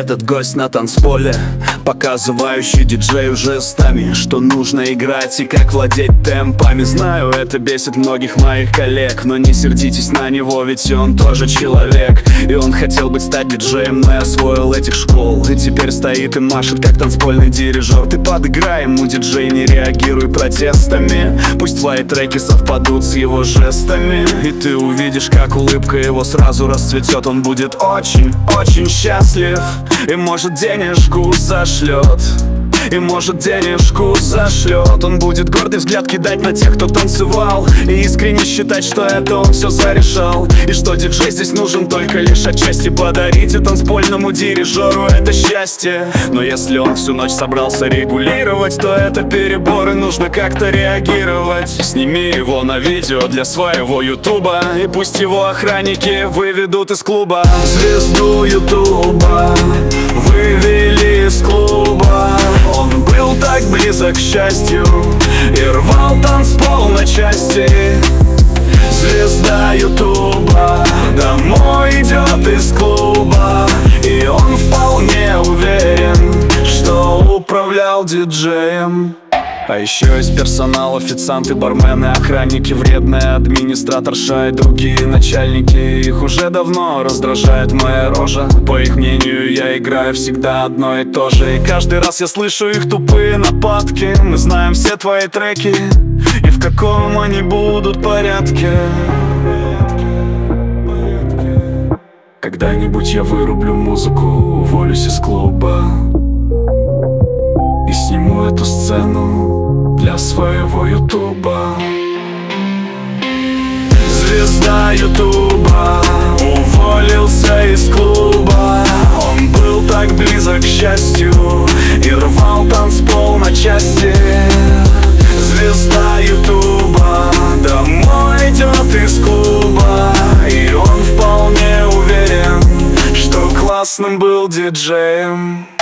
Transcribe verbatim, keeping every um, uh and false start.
Этот гость на танцполе, показывающий диджею жестами, что нужно играть и как владеть темпами. Знаю, это бесит многих моих коллег, но не сердитесь на него, ведь он тоже человек. И он хотел быть стать диджеем, но я освоил этих школ, и теперь стоит и машет, как танцпольный дирижер. Ты подыграй ему, диджей, не реагируй протестами. Пусть твои треки совпадут с его жестами, и ты увидишь, как улыбка его сразу расцветет. Он будет очень-очень счастлив, и может денежку зашлет, и может денежку зашлет. Он будет гордый взгляд кидать на тех, кто танцевал, и искренне считать, что это он все зарешал, и что диджей здесь нужен только лишь отчасти. Подарите танцпольному дирижеру это счастье. Но если он всю ночь собрался регулировать, то это перебор, и нужно как-то реагировать. Сними его на видео для своего ютуба, и пусть его охранники выведут из клуба. Звезду ютуба вывели из клуба. Он был так близок к счастью и рвал танцпол на части. Звезда ютуба домой идет из клуба, и он вполне уверен, что управлял диджеем. А еще из персонала официанты, бармены, охранники, вредные администраторша и другие начальники. Их уже давно раздражает моя рожа. По их мнению, я играю всегда одно и то же, и каждый раз я слышу их тупые нападки. Мы знаем все твои треки и в каком они будут порядке. Когда-нибудь я вырублю музыку, уволюсь из клуба и сниму эту сцену для своего ютуба. Звезда ютуба уволился из клуба. Он был так близок к счастью и рвал танцпол на части. Звезда ютуба домой идет из клуба, и он вполне уверен, что классным был диджеем.